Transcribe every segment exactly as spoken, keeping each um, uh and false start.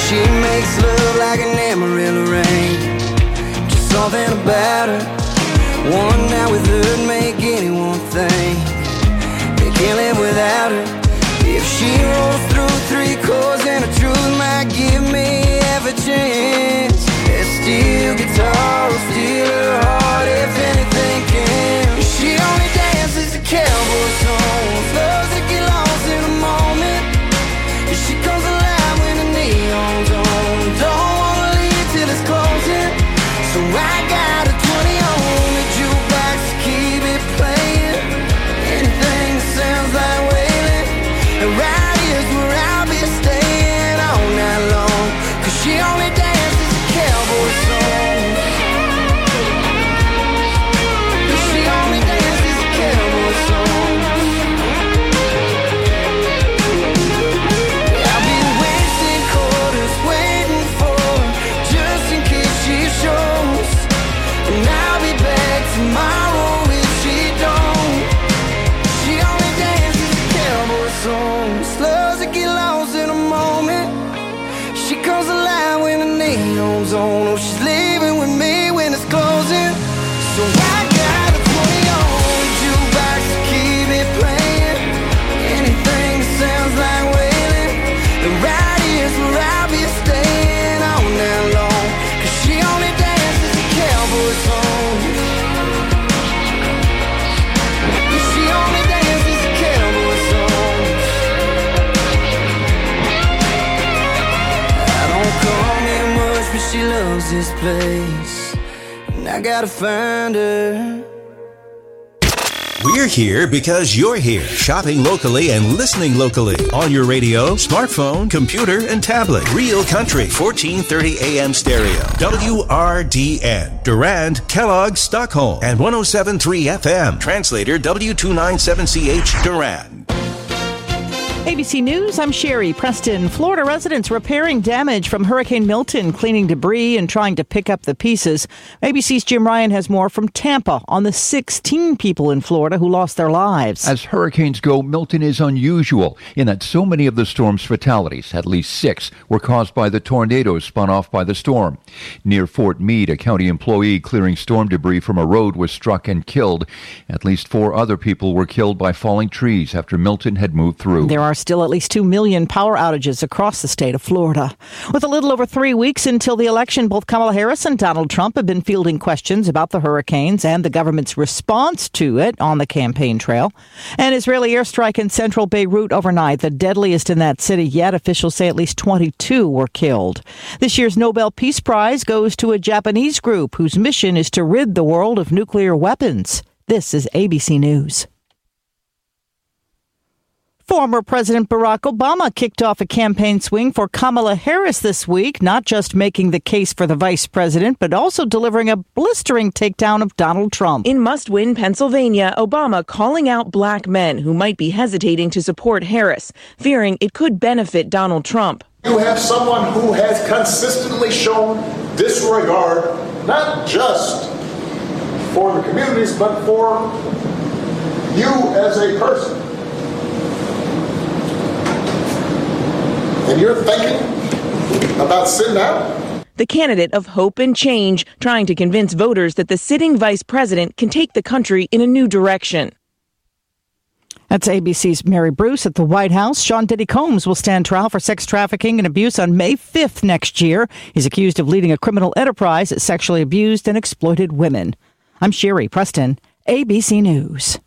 She makes love like an Amarillo rain. Just something about her. One night with her make anyone think they can't live without her. If she rolls through three chords and the truth might give me half a chance, there's still guitar will steal her heart if anything can. She only dances to cowboy songs, loves to get lost in a moment. She comes alive when the neon's on. Don't wanna leave till it's closing. So I got a twenty on the jukebox to keep it playing. Anything that sounds like wailing. And right here's where I'll be staying all night long. Cause she only dances to cowboy songs. She only dances to cowboy songs. Tomorrow if she don't. She only dances to cowboy songs, loves to get lost in a moment. She comes alive when the neon's on. Oh, she's leaving with me when it's closing. So I got a twenty on the jukebox to keep it playing. Anything that sounds like wailing. And right here's where I'll be staying all night long. Cause she only dances to cowboy songs. She loves this place, and I gotta find her. We're here because you're here. Shopping locally and listening locally. On your radio, smartphone, computer, and tablet. Real Country, fourteen thirty A M stereo. W R D N. Durand, Kellogg, Stockholm. And one oh seven point three F M. Translator W two ninety-seven C H, Durand. A B C News, I'm Sherry Preston. Florida residents repairing damage from Hurricane Milton, cleaning debris and trying to pick up the pieces. A B C's Jim Ryan has more from Tampa on the sixteen people in Florida who lost their lives. As hurricanes go, Milton is unusual in that so many of the storm's fatalities, at least six, were caused by the tornadoes spun off by the storm. Near Fort Meade, a county employee clearing storm debris from a road was struck and killed. At least four other people were killed by falling trees after Milton had moved through. There are still at least two million power outages across the state of Florida. With a little over three weeks until the election, both Kamala Harris and Donald Trump have been fielding questions about the hurricanes and the government's response to it on the campaign trail. An Israeli airstrike in central Beirut overnight, the deadliest in that city yet. Officials say at least twenty-two were killed. This year's Nobel Peace Prize goes to a Japanese group whose mission is to rid the world of nuclear weapons. This is A B C News. Former President Barack Obama kicked off a campaign swing for Kamala Harris this week, not just making the case for the vice president, but also delivering a blistering takedown of Donald Trump. In must-win Pennsylvania, Obama calling out black men who might be hesitating to support Harris, fearing it could benefit Donald Trump. You have someone who has consistently shown disregard, not just for the communities, but for you as a person. And you're thinking about sitting down? The candidate of hope and change, trying to convince voters that the sitting vice president can take the country in a new direction. That's A B C's Mary Bruce at the White House. Sean Diddy Combs will stand trial for sex trafficking and abuse on May fifth next year. He's accused of leading a criminal enterprise that sexually abused and exploited women. I'm Sherry Preston, A B C News.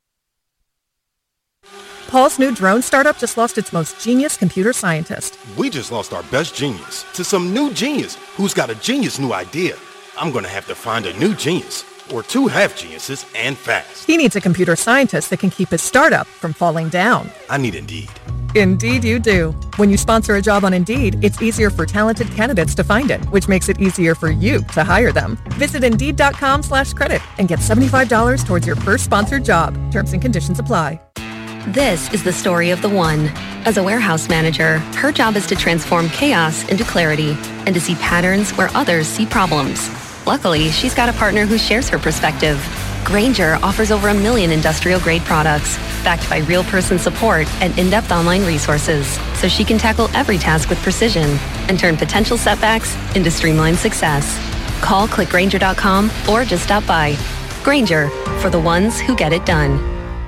Paul's new drone startup just lost its most genius computer scientist. We just lost our best genius to some new genius who's got a genius new idea. I'm going to have to find a new genius, or two half geniuses, and fast. He needs a computer scientist that can keep his startup from falling down. I need Indeed. Indeed you do. When you sponsor a job on Indeed, it's easier for talented candidates to find it, which makes it easier for you to hire them. Visit Indeed.com slash credit and get seventy-five dollars towards your first sponsored job. Terms and conditions apply. This is the story of the one. As a warehouse manager, her job is to transform chaos into clarity and to see patterns where others see problems. Luckily, she's got a partner who shares her perspective. Grainger offers over a million industrial-grade products, backed by real-person support and in-depth online resources, so she can tackle every task with precision and turn potential setbacks into streamlined success. Call click grainger dot com or just stop by. Grainger, for the ones who get it done.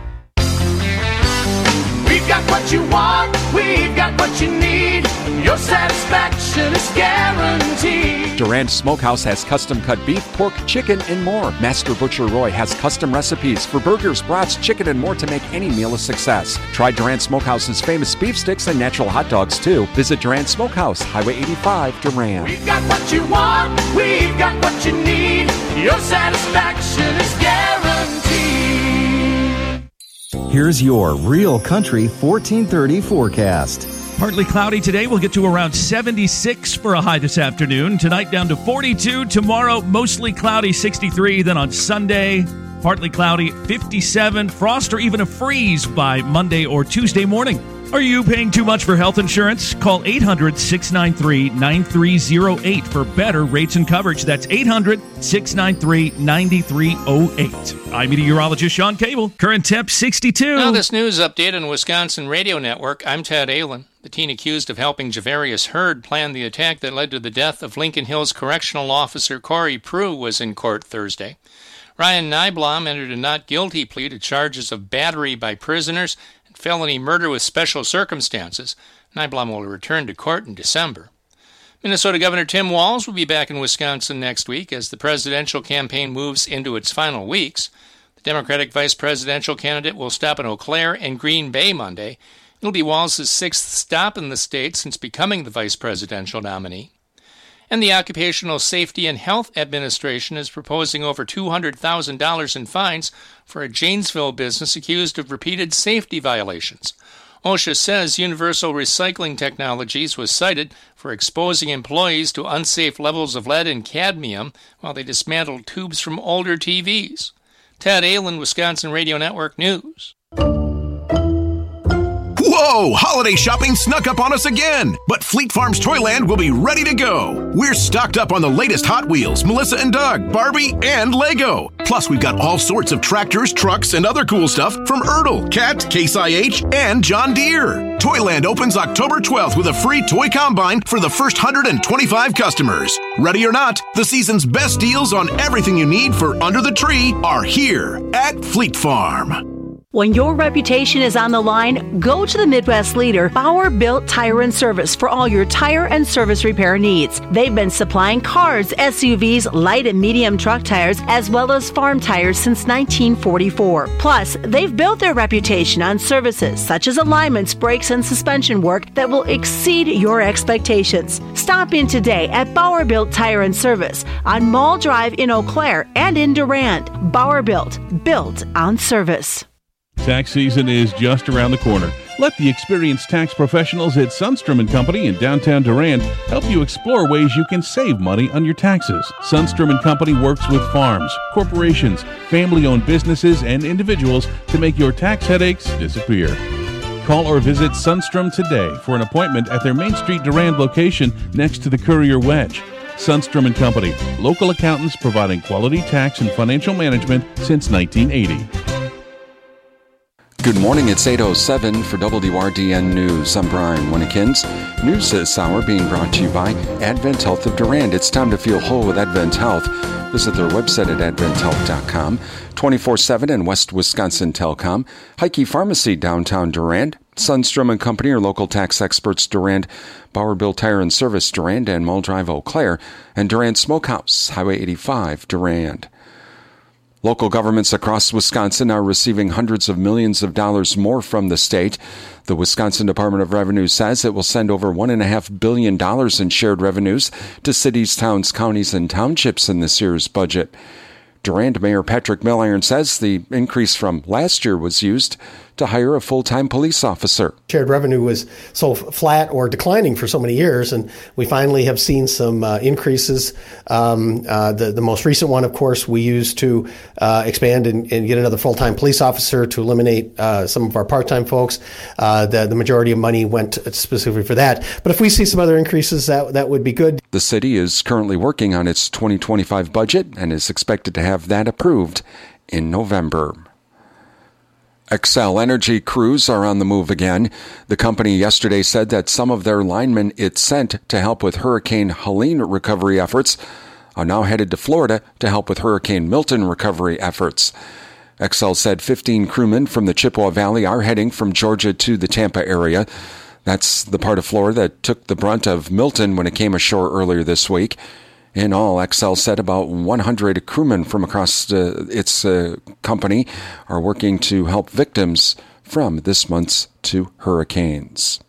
We've got what you want, we've got what you need. Your satisfaction is guaranteed. Durand Smokehouse has custom-cut beef, pork, chicken, and more. Master Butcher Roy has custom recipes for burgers, brats, chicken, and more to make any meal a success. Try Durand Smokehouse's famous beef sticks and natural hot dogs, too. Visit Durand Smokehouse, Highway eighty-five, Durand. We've got what you want, we've got what you need. Your satisfaction is guaranteed. Here's your Real Country fourteen thirty forecast. Partly cloudy today. We'll get to around seventy-six for a high this afternoon. Tonight down to forty-two. Tomorrow mostly cloudy, sixty-three. Then on Sunday, partly cloudy, fifty-seven. Frost or even a freeze by Monday or Tuesday morning. Are you paying too much for health insurance? Call eight hundred, six nine three, nine three zero eight for better rates and coverage. That's eight hundred, six nine three, nine three zero eight. I'm meteorologist Sean Cable. Current temp sixty-two. Now this news update on Wisconsin Radio Network. I'm Ted Aylin. The teen accused of helping Javarius Hurd plan the attack that led to the death of Lincoln Hills Correctional Officer Corey Prue was in court Thursday. Ryan Nyblom entered a not guilty plea to charges of battery by prisoners and felony murder with special circumstances. Nyblom will return to court in December. Minnesota Governor Tim Walz will be back in Wisconsin next week as the presidential campaign moves into its final weeks. The Democratic vice presidential candidate will stop in Eau Claire and Green Bay Monday. It'll be Walz's sixth stop in the state since becoming the vice presidential nominee. And the Occupational Safety and Health Administration is proposing over two hundred thousand dollars in fines for a Janesville business accused of repeated safety violations. OSHA says Universal Recycling Technologies was cited for exposing employees to unsafe levels of lead and cadmium while they dismantled tubes from older T Vs. Ted Aylin, Wisconsin Radio Network News. Whoa! Holiday shopping snuck up on us again! But Fleet Farm's Toyland will be ready to go. We're stocked up on the latest Hot Wheels, Melissa and Doug, Barbie, and Lego. Plus, we've got all sorts of tractors, trucks, and other cool stuff from Ertl, Cat, Case I H, and John Deere. Toyland opens October twelfth with a free toy combine for the first one hundred twenty-five customers. Ready or not, the season's best deals on everything you need for under the tree are here at Fleet Farm. When your reputation is on the line, go to the Midwest leader, Bauer Built Tire and Service, for all your tire and service repair needs. They've been supplying cars, S U Vs, light and medium truck tires, as well as farm tires since nineteen forty-four. Plus, they've built their reputation on services such as alignments, brakes, and suspension work that will exceed your expectations. Stop in today at Bauer Built Tire and Service on Mall Drive in Eau Claire and in Durand. Bauer Built, built on service. Tax season is just around the corner. Let the experienced tax professionals at Sundstrom and Company in downtown Durand help you explore ways you can save money on your taxes. Sundstrom and Company works with farms, corporations, family-owned businesses, and individuals to make your tax headaches disappear. Call or visit Sundstrom today for an appointment at their Main Street Durand location next to the Courier Wedge. Sundstrom and Company, local accountants providing quality tax and financial management since nineteen eighty. Good morning, it's eight oh seven for W R D N News. I'm Brian Winnekins. News this hour being brought to you by Advent Health of Durand. It's time to feel whole with Advent Health. Visit their website at advent health dot com. twenty-four seven in West Wisconsin Telecom. Heike Pharmacy, downtown Durand. Sundstrom and Company are local tax experts, Durand. Bauer Built Tire and Service, Durand, and Mull Drive, Eau Claire. And Durand Smokehouse, Highway eighty-five, Durand. Local governments across Wisconsin are receiving hundreds of millions of dollars more from the state. The Wisconsin Department of Revenue says it will send over one point five billion dollars in shared revenues to cities, towns, counties, and townships in this year's budget. Durand Mayor Patrick Milliron says the increase from last year was used to hire a full-time police officer. Shared revenue was so flat or declining for so many years, and we finally have seen some uh, increases. Um, uh, the, the most recent one, of course, we used to uh, expand and, and get another full-time police officer to eliminate uh, some of our part-time folks. Uh, the, the majority of money went specifically for that. But if we see some other increases, that, that would be good. The city is currently working on its twenty twenty-five budget and is expected to have that approved in November. Xcel Energy crews are on the move again. The company yesterday said that some of their linemen it sent to help with Hurricane Helene recovery efforts are now headed to Florida to help with Hurricane Milton recovery efforts. Xcel said fifteen crewmen from the Chippewa Valley are heading from Georgia to the Tampa area. That's the part of Florida that took the brunt of Milton when it came ashore earlier this week. In all, Xcel said about one hundred crewmen from across uh, its uh, company are working to help victims from this month's two hurricanes.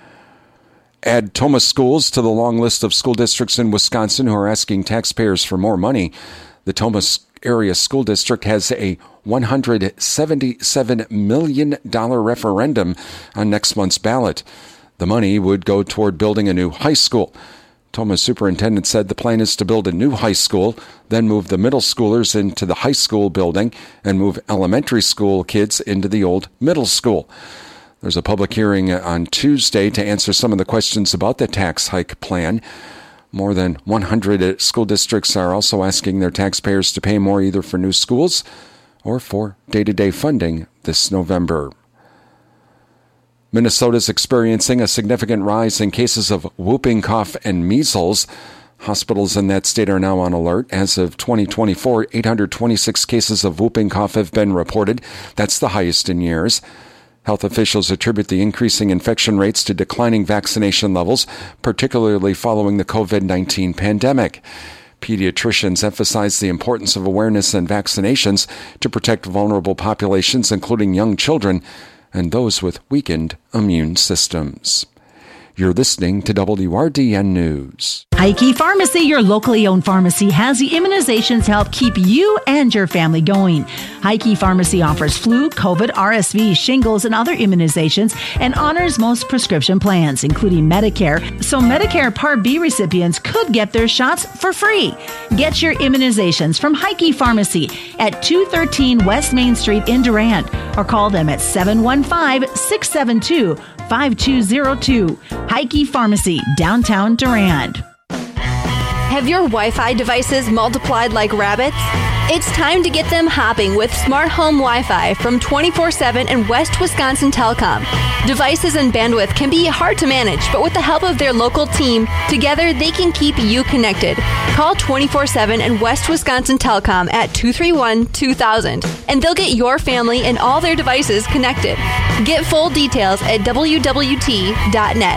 Add Thomas schools to the long list of school districts in Wisconsin who are asking taxpayers for more money. The Thomas Area School District has a one hundred seventy-seven million dollars referendum on next month's ballot. The money would go toward building a new high school. Thomas superintendent said the plan is to build a new high school, then move the middle schoolers into the high school building and move elementary school kids into the old middle school. There's a public hearing on Tuesday to answer some of the questions about the tax hike plan. More than one hundred school districts are also asking their taxpayers to pay more either for new schools or for day-to-day funding this November. Minnesota is experiencing a significant rise in cases of whooping cough and measles. Hospitals in that state are now on alert. As of twenty twenty-four, eight hundred twenty-six cases of whooping cough have been reported. That's the highest in years. Health officials attribute the increasing infection rates to declining vaccination levels, particularly following the covid nineteen pandemic. Pediatricians emphasize the importance of awareness and vaccinations to protect vulnerable populations, including young children and those with weakened immune systems. You're listening to W R D N News. Heike Pharmacy, your locally owned pharmacy, has the immunizations to help keep you and your family going. Heike Pharmacy offers flu, COVID, R S V, shingles, and other immunizations and honors most prescription plans, including Medicare. So Medicare Part B recipients could get their shots for free. Get your immunizations from Heike Pharmacy at two thirteen West Main Street in Durand, or call them at seven one five, six seven two, five two zero two. Heike Pharmacy, downtown Durand. Have your Wi-Fi devices multiplied like rabbits? It's time to get them hopping with Smart Home Wi-Fi from twenty-four seven and West Wisconsin Telecom. Devices and bandwidth can be hard to manage, but with the help of their local team, together they can keep you connected. Call twenty-four seven and West Wisconsin Telecom at two three one, two thousand, and they'll get your family and all their devices connected. Get full details at w w t dot net.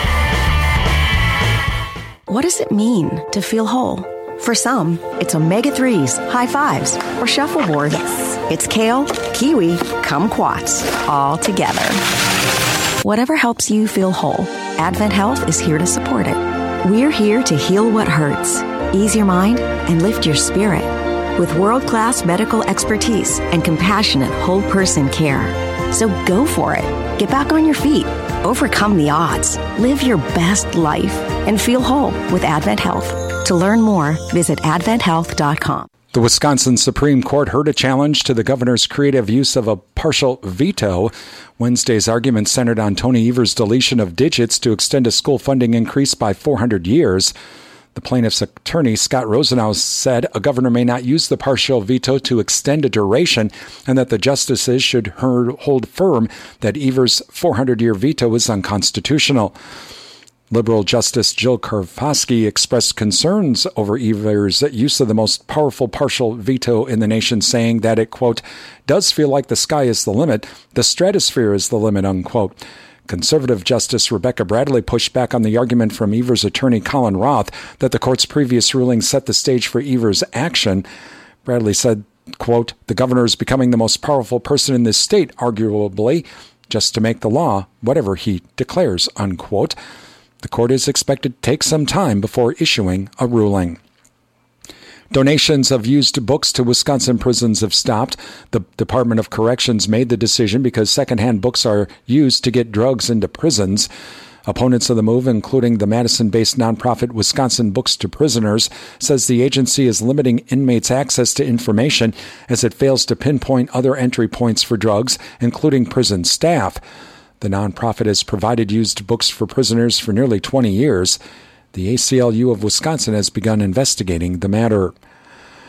What does it mean to feel whole? For some, it's omega threes, high fives, or shuffleboard. Yes. It's kale, kiwi, kumquats, all together. Whatever helps you feel whole, Advent Health is here to support it. We're here to heal what hurts, ease your mind, and lift your spirit with world-class medical expertise and compassionate whole-person care. So go for it. Get back on your feet. Overcome the odds. Live your best life and feel whole with Advent Health. To learn more, visit advent health dot com. The Wisconsin Supreme Court heard a challenge to the governor's creative use of a partial veto. Wednesday's argument centered on Tony Evers' deletion of digits to extend a school funding increase by four hundred years. The plaintiff's attorney, Scott Rosenhaus, said a governor may not use the partial veto to extend a duration and that the justices should hold firm that Evers' four hundred year veto is unconstitutional. Liberal Justice Jill Karofsky expressed concerns over Evers' use of the most powerful partial veto in the nation, saying that it, quote, does feel like the sky is the limit, the stratosphere is the limit, unquote. Conservative Justice Rebecca Bradley pushed back on the argument from Evers' attorney Colin Roth that the court's previous ruling set the stage for Evers' action. Bradley said, quote, the governor is becoming the most powerful person in this state, arguably, just to make the law whatever he declares, unquote. The court is expected to take some time before issuing a ruling. Donations of used books to Wisconsin prisons have stopped. The Department of Corrections made the decision because secondhand books are used to get drugs into prisons. Opponents of the move, including the Madison-based nonprofit Wisconsin Books to Prisoners, says the agency is limiting inmates' access to information as it fails to pinpoint other entry points for drugs, including prison staff. The nonprofit has provided used books for prisoners for nearly twenty years. The A C L U of Wisconsin has begun investigating the matter.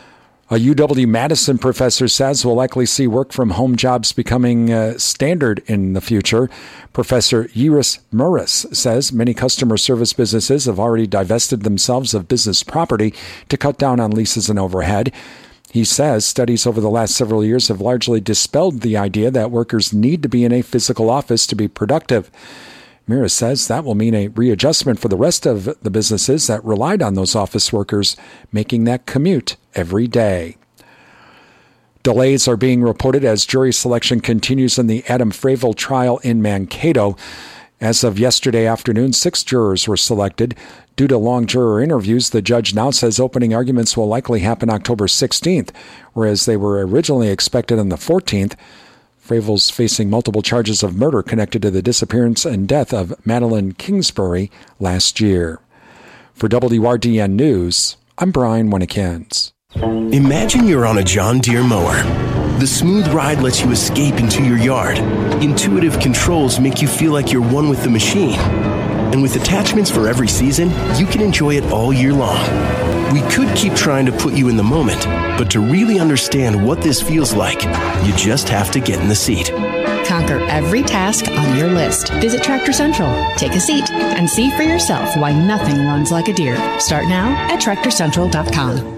A U W-Madison professor says we'll likely see work-from-home jobs becoming uh, standard in the future. Professor Yiris Murris says many customer service businesses have already divested themselves of business property to cut down on leases and overhead. He says studies over the last several years have largely dispelled the idea that workers need to be in a physical office to be productive. Mira says that will mean a readjustment for the rest of the businesses that relied on those office workers making that commute every day. Delays are being reported as jury selection continues in the Adam Fravel trial in Mankato. As of yesterday afternoon, six jurors were selected. Due to long juror interviews, the judge now says opening arguments will likely happen October sixteenth, whereas they were originally expected on the fourteenth. Fravel's facing multiple charges of murder connected to the disappearance and death of Madeline Kingsbury last year. For W R D N News, I'm Brian Winnekins. Imagine you're on a John Deere mower. The smooth ride lets you escape into your yard. Intuitive controls make you feel like you're one with the machine. And with attachments for every season, you can enjoy it all year long. We could keep trying to put you in the moment, but to really understand what this feels like, you just have to get in the seat. Conquer every task on your list. Visit Tractor Central, take a seat, and see for yourself why nothing runs like a Deere. Start now at tractor central dot com.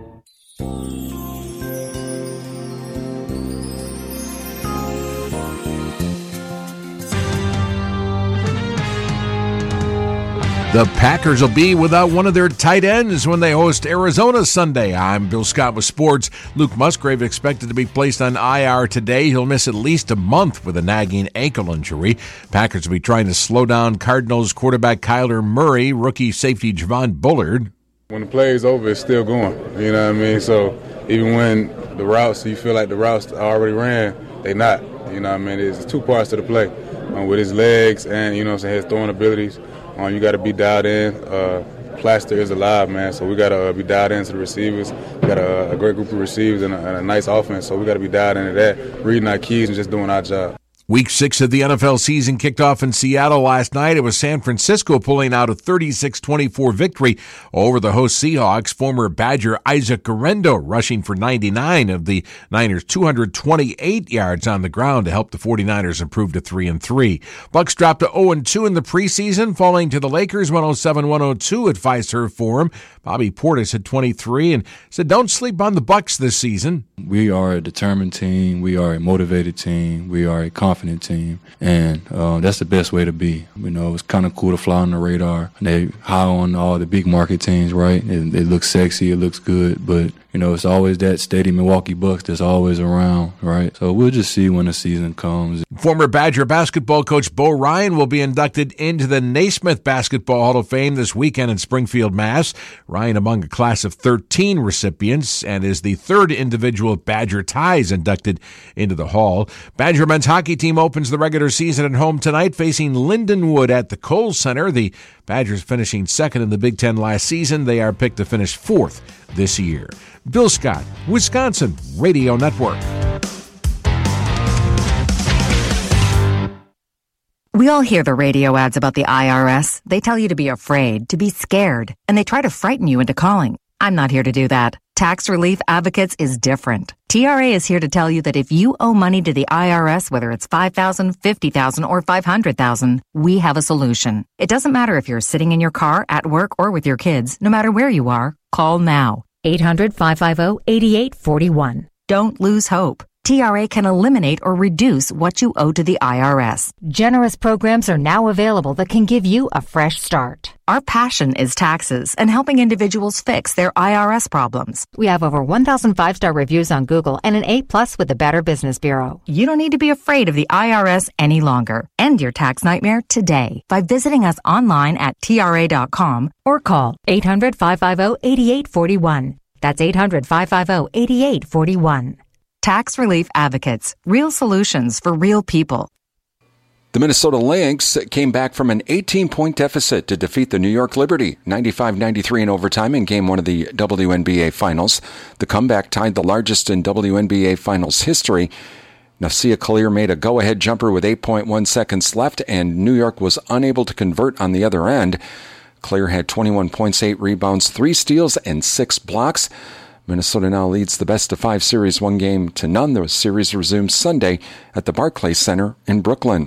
The Packers will be without one of their tight ends when they host Arizona Sunday. I'm Bill Scott with sports. Luke Musgrave expected to be placed on I R today. He'll miss at least a month with a nagging ankle injury. Packers will be trying to slow down Cardinals quarterback Kyler Murray, rookie safety Javon Bullard. When the play is over, it's still going. You know what I mean? So even when the routes, you feel like the routes already ran, they not. You know what I mean? There's two parts to the play. Um, with his legs and, you know what I'm saying, his throwing abilities. Um, you got to be dialed in. Uh, Plaster is alive, man, so we got to uh, be dialed into the receivers. We got a, a great group of receivers and a, and a nice offense, so we got to be dialed into that, reading our keys and just doing our job. Week six of the N F L season kicked off in Seattle last night. It was San Francisco pulling out a thirty-six twenty-four victory over the host Seahawks. Former Badger Isaac Guerendo rushing for ninety-nine of the Niners' two hundred twenty-eight yards on the ground to help the 49ers improve to three and three. Bucks dropped to oh and two in the preseason, falling to the Lakers one oh seven one oh two at Fiserv Forum. Bobby Portis had twenty-three and said, "Don't sleep on the Bucks this season." We are a determined team. We are a motivated team. We are a confident team, and uh, that's the best way to be. You know, it's kind of cool to fly on the radar. They high on all the big market teams, right? It, it looks sexy, it looks good, but you know, it's always that steady Milwaukee Bucks that's always around, right? So we'll just see when the season comes. Former Badger basketball coach Bo Ryan will be inducted into the Naismith Basketball Hall of Fame this weekend in Springfield, Mass. Ryan among a class of thirteen recipients and is the third individual with Badger ties inducted into the Hall. Badger men's hockey team opens the regular season at home tonight, facing Lindenwood at the Kohl Center. The Badgers finishing second in the Big Ten last season. They are picked to finish fourth this year. Bill Scott, Wisconsin Radio Network. We all hear the radio ads about the I R S. They tell you to be afraid, to be scared, and they try to frighten you into calling. I'm not here to do that. Tax Relief Advocates is different. T R A is here to tell you that if you owe money to the I R S, whether it's five thousand dollars, fifty thousand dollars, or five hundred thousand dollars, we have a solution. It doesn't matter if you're sitting in your car, at work, or with your kids. No matter where you are, call now. eight hundred, five five zero, eight eight four one. Don't lose hope. T R A can eliminate or reduce what you owe to the I R S. Generous programs are now available that can give you a fresh start. Our passion is taxes and helping individuals fix their I R S problems. We have over one thousand five-star reviews on Google and an A plus with the Better Business Bureau. You don't need to be afraid of the I R S any longer. End your tax nightmare today by visiting us online at T R A dot com or call eight hundred, five five zero, eight eight four one. That's eight hundred, five five zero, eight eight four one. Tax Relief Advocates. Real solutions for real people. The Minnesota Lynx came back from an eighteen-point deficit to defeat the New York Liberty, ninety-five ninety-three in overtime in Game one of the W N B A Finals. The comeback tied the largest in W N B A Finals history. Nafsia Kalir made a go-ahead jumper with eight point one seconds left, and New York was unable to convert on the other end. Kalir had twenty-one points, eight rebounds, three steals, and six blocks. Minnesota now leads the best-of-five series one game to none. The series resumes Sunday at the Barclays Center in Brooklyn.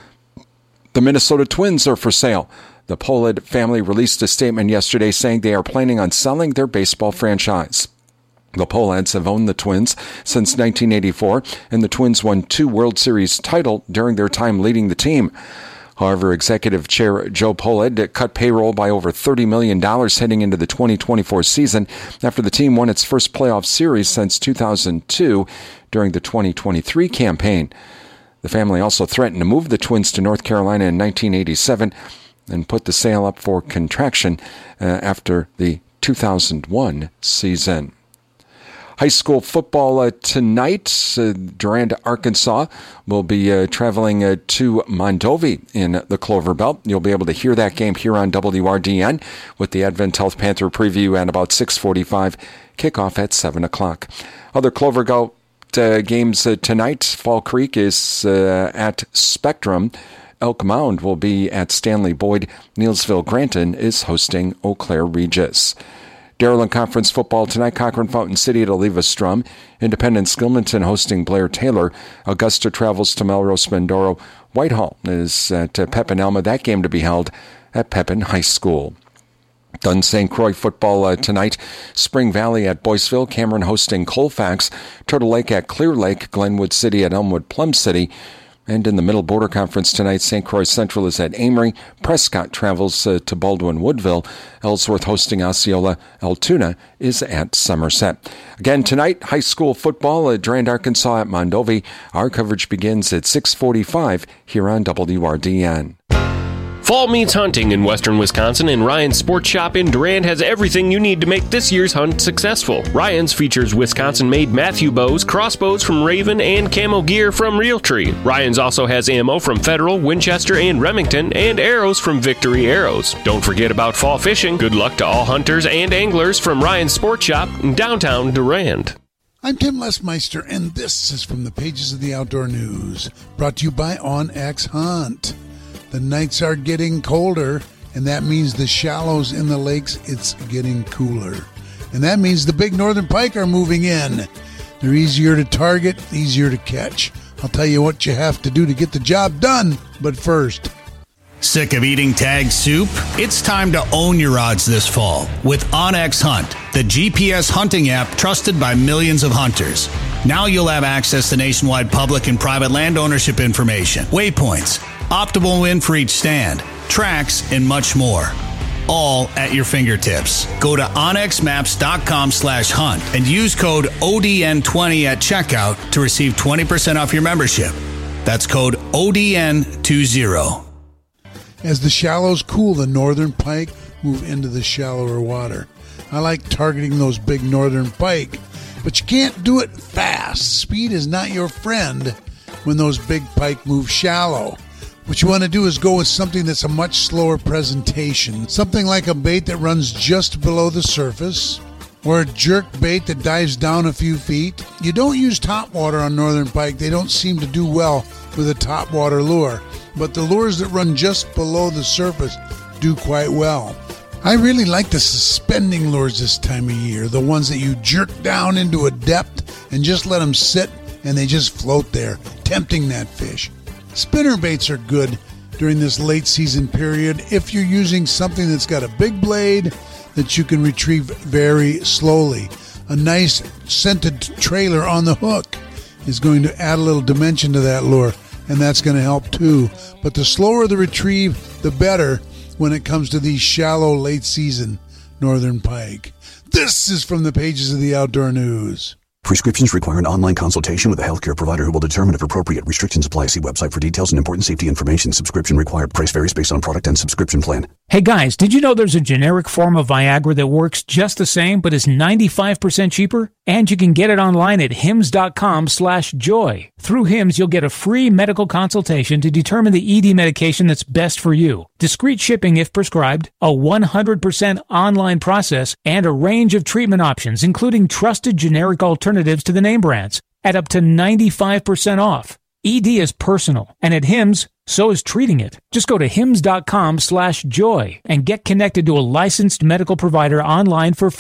The Minnesota Twins are for sale. The Pohlad family released a statement yesterday saying they are planning on selling their baseball franchise. The Pohlads have owned the Twins since nineteen eighty-four, and the Twins won two World Series titles during their time leading the team. However, Executive Chair Joe Pohlad cut payroll by over thirty million dollars heading into the twenty twenty-four season after the team won its first playoff series since two thousand two during the twenty twenty-three campaign. The family also threatened to move the Twins to North Carolina in nineteen eighty-seven and put the sale up for contraction uh, after the two thousand one season. High school football uh, tonight. Uh, Durand, Arkansas will be uh, traveling uh, to Mondovi in the Clover Belt. You'll be able to hear that game here on W R D N with the Advent Health Panther preview at about six forty-five, kickoff at seven o'clock. Other Clover Belt uh, games uh, tonight. Fall Creek is uh, at Spectrum. Elk Mound will be at Stanley Boyd. Neelsville Granton is hosting Eau Claire Regis. Dairyland Conference football tonight. Cochrane Fountain City at Oliva Strum. Independence Gilmanton hosting Blair Taylor. Augusta travels to Melrose Mindoro. Whitehall is at uh, Pepin Elma. That game to be held at Pepin High School. Dunn Saint Croix football uh, tonight. Spring Valley at Boyceville. Cameron hosting Colfax. Turtle Lake at Clear Lake. Glenwood City at Elmwood Plum City. And in the Middle Border Conference tonight, Saint Croix Central is at Amory. Prescott travels uh, to Baldwin-Woodville. Ellsworth hosting Osceola. Altoona is at Somerset. Again, tonight, high school football at Durand, Arkansas at Mondovi. Our coverage begins at six forty-five here on W R D N. Fall means hunting in western Wisconsin, and Ryan's Sports Shop in Durand has everything you need to make this year's hunt successful. Ryan's features Wisconsin-made Matthew bows, crossbows from Raven, and camo gear from Realtree. Ryan's also has ammo from Federal, Winchester, and Remington, and arrows from Victory Arrows. Don't forget about fall fishing. Good luck to all hunters and anglers from Ryan's Sports Shop in downtown Durand. I'm Tim Lesmeister, and this is from the pages of the Outdoor News, brought to you by OnX Hunt. The nights are getting colder, and that means the shallows in the lakes, it's getting cooler. And that means the big northern pike are moving in. They're easier to target, easier to catch. I'll tell you what you have to do to get the job done, but first. Sick of eating tag soup? It's time to own your odds this fall with OnX Hunt, the G P S hunting app trusted by millions of hunters. Now you'll have access to nationwide public and private land ownership information, waypoints, optimal wind for each stand, tracks, and much more. All at your fingertips. Go to onxmaps.com slash hunt and use code O D N twenty at checkout to receive twenty percent off your membership. That's code O D N twenty. As the shallows cool, the northern pike move into the shallower water. I like targeting those big northern pike, but you can't do it fast. Speed is not your friend when those big pike move shallow. What you want to do is go with something that's a much slower presentation. Something like a bait that runs just below the surface, or a jerk bait that dives down a few feet. You don't use topwater on northern pike. They don't seem to do well with a topwater lure. But the lures that run just below the surface do quite well. I really like the suspending lures this time of year, the ones that you jerk down into a depth and just let them sit and they just float there, tempting that fish. Spinner baits are good during this late season period if you're using something that's got a big blade that you can retrieve very slowly. A nice scented trailer on the hook is going to add a little dimension to that lure, and that's going to help too. But the slower the retrieve, the better when it comes to these shallow late season northern pike. This is from the pages of the Outdoor News. Prescriptions require an online consultation with a healthcare provider who will determine if appropriate. Restrictions apply. See website for details and important safety information. Subscription required. Price varies based on product and subscription plan. Hey guys, did you know there's a generic form of Viagra that works just the same but is ninety-five percent cheaper? And you can get it online at hims.com slash joy. Through Hims, you'll get a free medical consultation to determine the E D medication that's best for you. Discreet shipping if prescribed, a one hundred percent online process, and a range of treatment options, including trusted generic alternatives to the name brands, at up to ninety-five percent off. E D is personal, and at Hims, so is treating it. Just go to hims.com slash joy and get connected to a licensed medical provider online for free.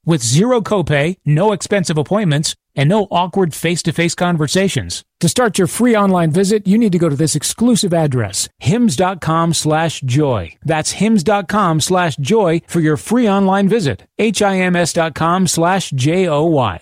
with zero copay, no expensive appointments, and no awkward face-to-face conversations. To start your free online visit, you need to go to this exclusive address, hims.com slash joy. That's hims.com slash joy for your free online visit. H-I-M-S.com slash J-O-Y.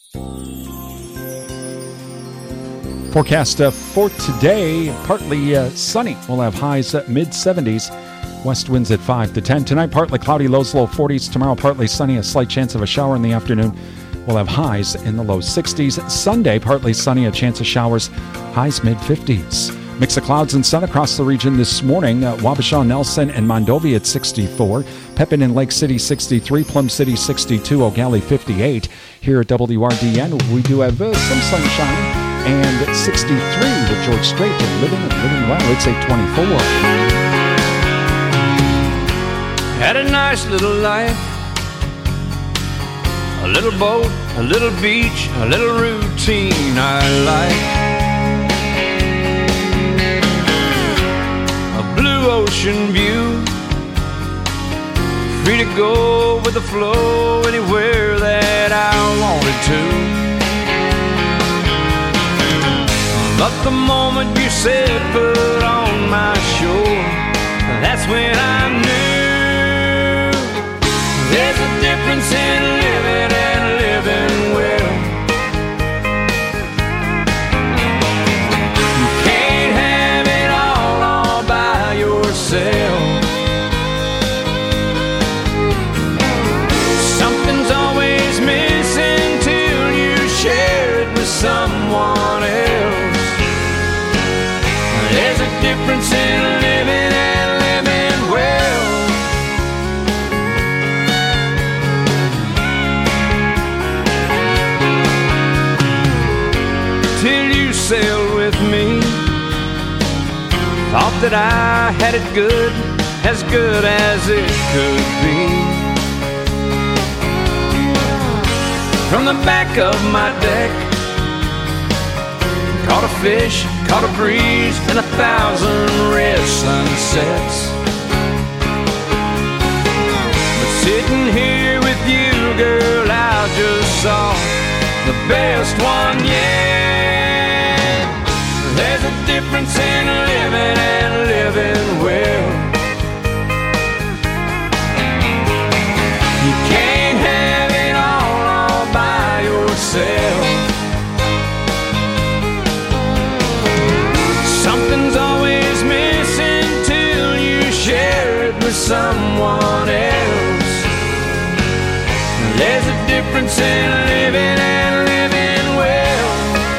Forecast uh, for today, partly uh, sunny. We'll have highs at mid seventies. West winds at five to ten. Tonight, partly cloudy, lows low forties. Tomorrow, partly sunny, a slight chance of a shower in the afternoon. We'll have highs in the low sixties. Sunday, partly sunny, a chance of showers, highs mid fifties. Mix of clouds and sun across the region this morning. Uh, Wabasha, Nelson, and Mondovi at sixty-four. Pepin and Lake City sixty-three. Plum City sixty-two. O'Galley fifty-eight. Here at W R D N, we do have uh, some sunshine. And sixty-three with George Strait and living and living well. It's eight twenty-four. Had a nice little life, a little boat, a little beach, a little routine I like. A blue ocean view, free to go with the flow anywhere that I wanted to. But the moment you said put on my shore, that's when I knew there's a difference in living and living well. You can't have it all all by yourself. Something's always missing till you share it with someone else. There's a difference in living and living well. Till you sailed with me, thought that I had it good, as good as it could be. From the back of my deck, caught a fish, caught a breeze, and a thousand red sunsets. But sitting here with you, girl, I just saw the best one yet. There's a difference in living and living well. You can't have it all, all by yourself. Something's always missing till you share it with someone else. There's a difference in living and living well.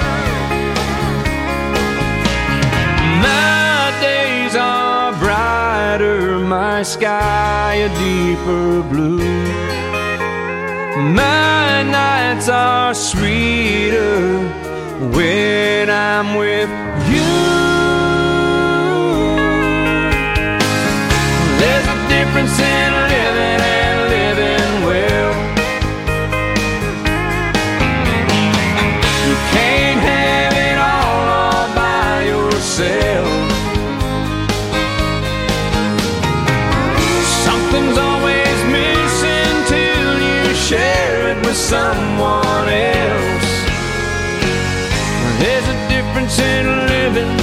My days are brighter, my sky a deeper blue. My nights are sweeter when I'm with you. There's a difference in living and living well. You can't have it all, all by yourself. Something's always missing till you share it with someone else. There's a difference in living.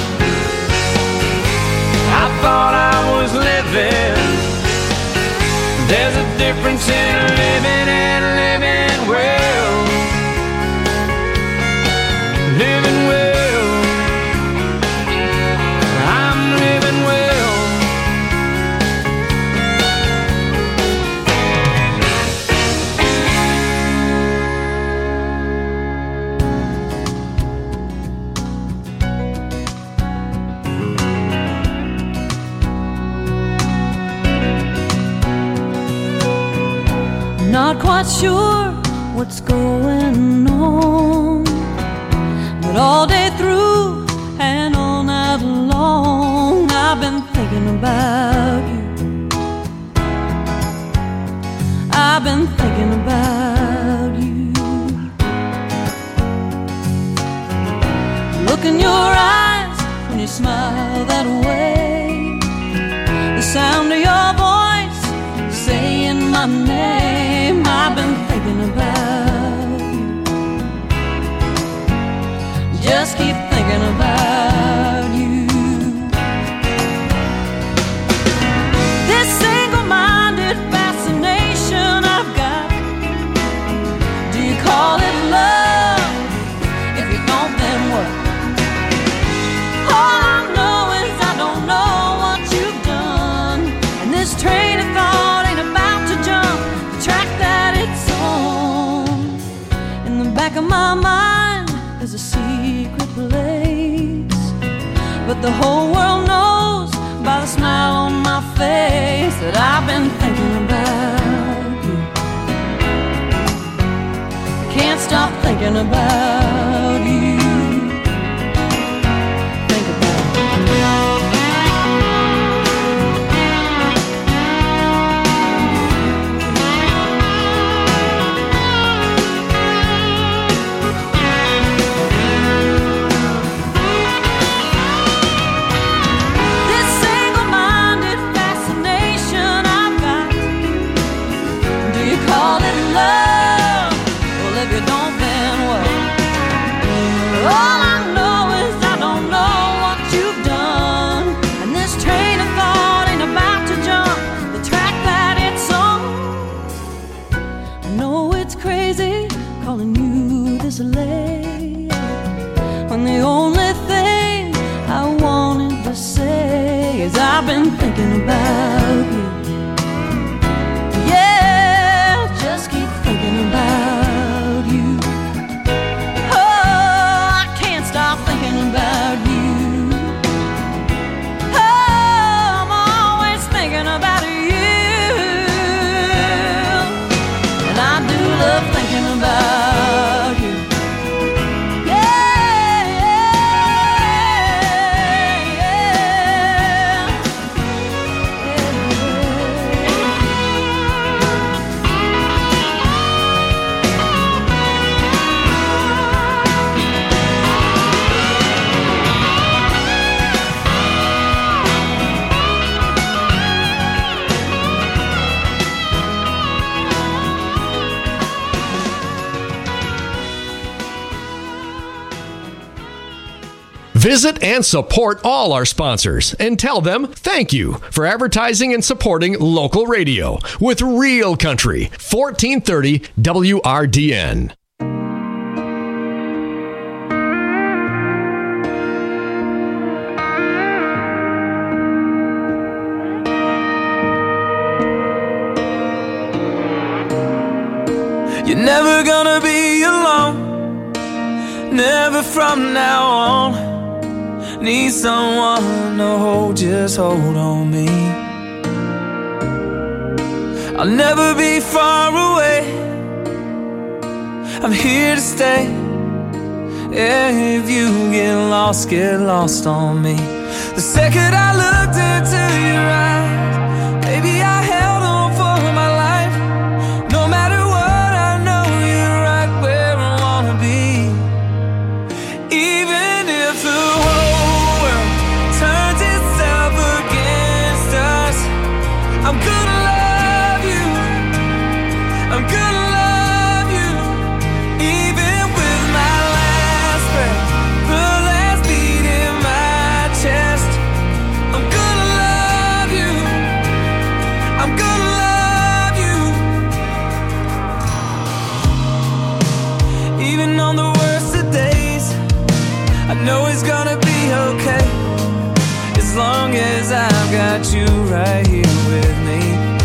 I thought I was living. There's a difference in living and living well. Living well. I'm living well. Not quite sure what's going on, but all day through and all night long I've been thinking about you. I've been thinking about you. Look in your eyes when you smile that way, the sound of your voice saying my name. I've been thinking thinking about you. This single-minded fascination I've got, do you call it love? If you don't, then what? All I know is I don't know what you've done, and this train of thought ain't about to jump the track that it's on. In the back of my mind there's a secret place, but the whole world knows by the smile on my face that I've been thinking about you. Can't stop thinking about you. Think about you. When the only thing I wanted to say is I've been thinking about you. Yeah, just keep thinking about you. Oh, I can't stop thinking about you. Oh, I'm always thinking about you. And I do love thinking about you. Visit and support all our sponsors and tell them thank you for advertising and supporting local radio with Real Country, fourteen thirty W R D N. You're never gonna be alone, never from now on. Need someone to hold, just hold on me. I'll never be far away, I'm here to stay. Yeah, if you get lost, get lost on me. The second I looked into your eyes, baby, I held on for my life. No matter what, I know you're right where I wanna be. Even if the whole world turns itself against us, I'm gonna love you, I'm gonna love you. Even with my last breath, the last beat in my chest, I'm gonna love you, I'm gonna love you. Even on the worst of days, I know it's gonna be okay, as long as I've got you right here with me.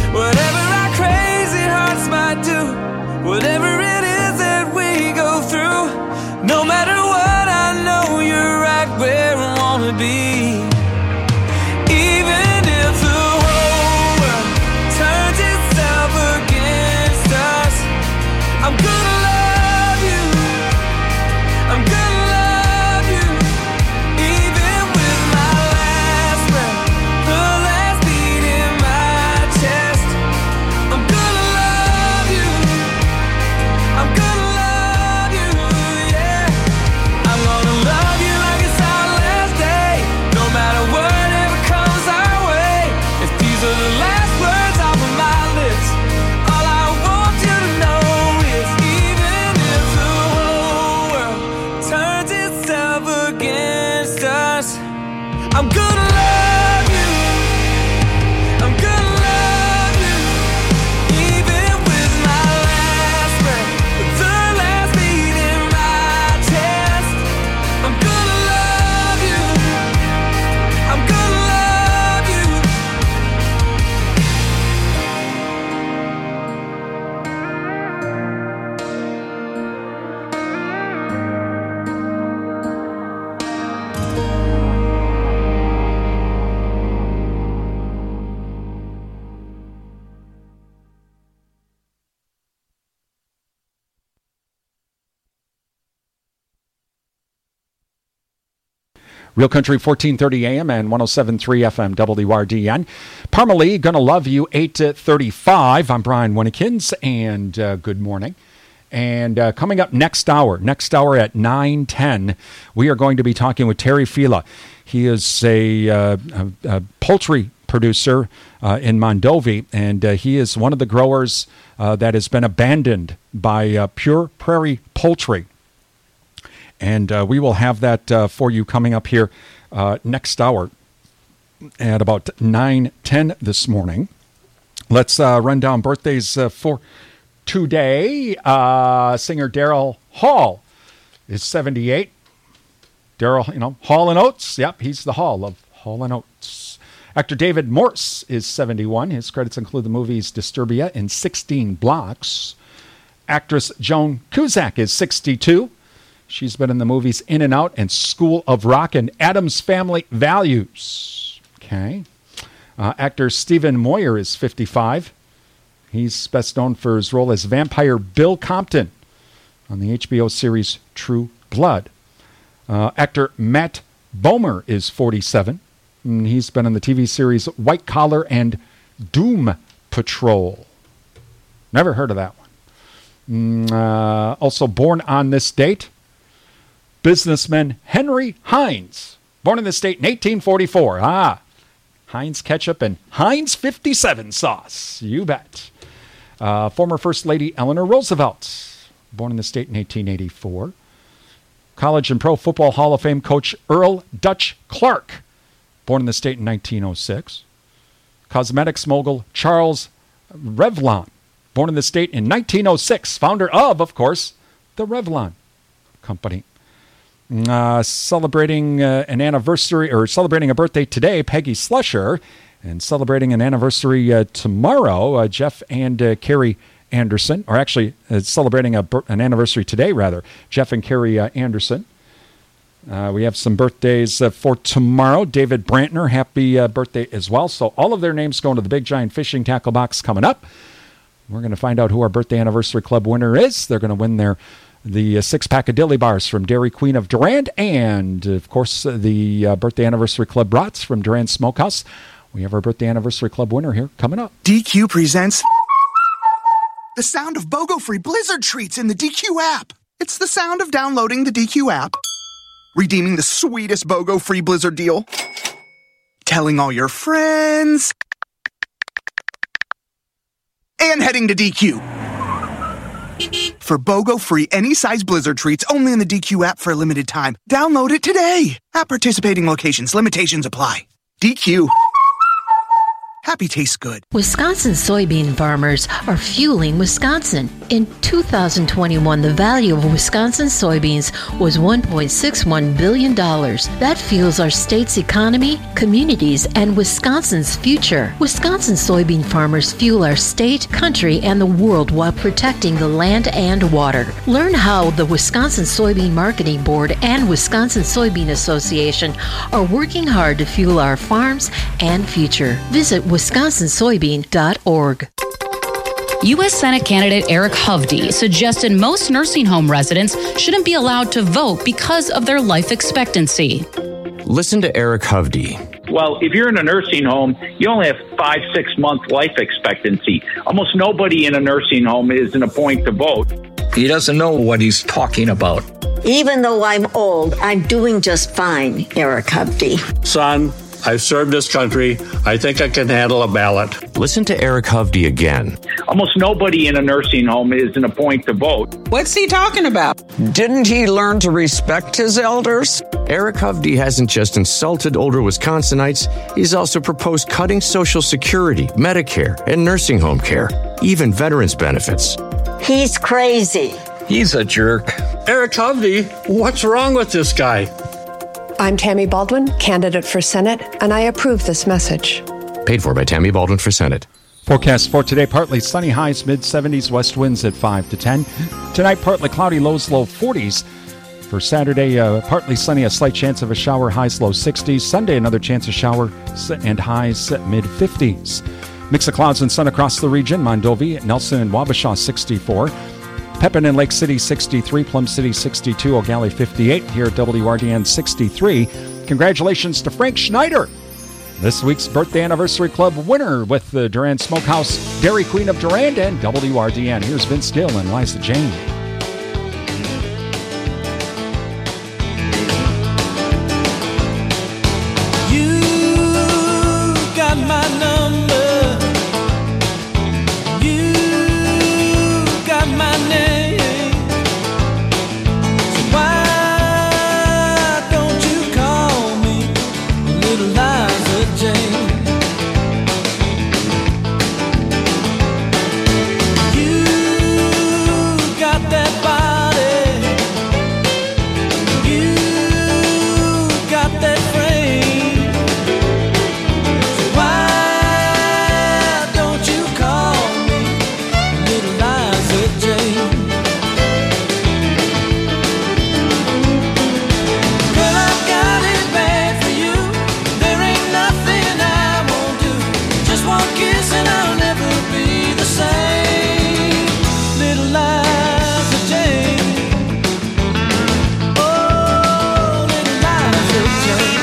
Real Country fourteen thirty A M and one oh seven point three F M W R D N. Parmalee, Gonna Love You, eight thirty-five. I'm Brian Winnekins, and uh, good morning. And uh, coming up next hour, next hour at nine ten, we are going to be talking with Terry Fila. He is a, uh, a, a poultry producer uh, in Mondovi, and uh, he is one of the growers uh, that has been abandoned by uh, Pure Prairie Poultry. And uh, we will have that uh, for you coming up here uh, next hour at about nine ten this morning. Let's uh, run down birthdays uh, for today. Uh, singer Daryl Hall is seventy-eight. Daryl, you know, Hall and Oates. Yep, he's the Hall of Hall and Oates. Actor David Morse is seventy-one. His credits include the movies Disturbia and sixteen Blocks. Actress Joan Cusack is sixty-two. She's been in the movies In and Out and School of Rock and Addams Family Values. Okay. Uh, actor Stephen Moyer is fifty-five. He's best known for his role as vampire Bill Compton on the H B O series True Blood. Uh, actor Matt Bomer is forty-seven. And he's been in the T V series White Collar and Doom Patrol. Never heard of that one. Mm, uh, also born on this date, businessman Henry Heinz. Born in this state in eighteen forty-four. Ah, Heinz ketchup and Heinz fifty-seven sauce. You bet. Uh, former First Lady Eleanor Roosevelt. Born in the state in eighteen eighty-four. College and Pro Football Hall of Fame coach Earl Dutch Clark. Born in the state in nineteen oh six. Cosmetics mogul Charles Revlon. Born in the state in nineteen oh six. Founder of, of course, the Revlon Company. Uh, celebrating uh, an anniversary, or celebrating a birthday today, Peggy Slusher. And celebrating an anniversary uh, tomorrow, uh, Jeff and uh, Carrie Anderson. Or actually, uh, celebrating a, an anniversary today, rather. Jeff and Carrie uh, Anderson. Uh, we have some birthdays uh, for tomorrow. David Brantner, happy uh, birthday as well. So all of their names going to the Big Giant Fishing Tackle Box coming up. We're going to find out who our Birthday Anniversary Club winner is. They're going to win their the uh, six-pack of Dilly Bars from Dairy Queen of Durand, and, of course, uh, the uh, Birthday Anniversary Club brats from Durand Smokehouse. We have our Birthday Anniversary Club winner here coming up. D Q presents the sound of BOGO-free Blizzard treats in the D Q app. It's the sound of downloading the D Q app, redeeming the sweetest BOGO-free Blizzard deal, telling all your friends, and heading to D Q. For BOGO-free any-size Blizzard treats only in the D Q app for a limited time. Download it today. At participating locations, limitations apply. D Q. Happy tastes good. Wisconsin soybean farmers are fueling Wisconsin. In two thousand twenty-one, the value of Wisconsin soybeans was one point six one billion dollars. That fuels our state's economy, communities, and Wisconsin's future. Wisconsin soybean farmers fuel our state, country, and the world while protecting the land and water. Learn how the Wisconsin Soybean Marketing Board and Wisconsin Soybean Association are working hard to fuel our farms and future. Visit wisconsin soybean dot org. U S Senate candidate Eric Hovde suggested most nursing home residents shouldn't be allowed to vote because of their life expectancy. Listen to Eric Hovde. Well, if you're in a nursing home, you only have five, six month life expectancy. Almost nobody in a nursing home is in a point to vote. He doesn't know what he's talking about. Even though I'm old, I'm doing just fine, Eric Hovde. Son, I've served this country. I think I can handle a ballot. Listen to Eric Hovde again. Almost nobody in a nursing home is in a point to vote. What's he talking about? Didn't he learn to respect his elders? Eric Hovde hasn't just insulted older Wisconsinites, he's also proposed cutting Social Security, Medicare, and nursing home care, even veterans benefits. He's crazy. He's a jerk. Eric Hovde, what's wrong with this guy? I'm Tammy Baldwin, candidate for Senate, and I approve this message. Paid for by Tammy Baldwin for Senate. Forecast for today, partly sunny, highs mid seventies, west winds at five to ten. Tonight, partly cloudy, lows low forties. For Saturday, uh, partly sunny, a slight chance of a shower, highs low sixties. Sunday, another chance of shower and highs mid fifties. Mix of clouds and sun across the region. Mondovi, Nelson, and Wabasha sixty-four. Pepin and Lake City sixty-three, Plum City sixty-two, O'Galley fifty-eight, here at W R D N sixty-three. Congratulations to Frank Schneider, this week's birthday anniversary club winner with the Durand Smokehouse, Dairy Queen of Durand, and W R D N. Here's Vince Gill and Liza Jane. You got my number. You got my name. So why don't you call me Little Liza Jane? You got that body. You got that frame. So why don't you call me Little Liza Jane? Girl, I've got it bad for you. There ain't nothing I won't do. Just one kiss and I'll never be the same. Little Liza Jane. Oh, Little Liza Jane.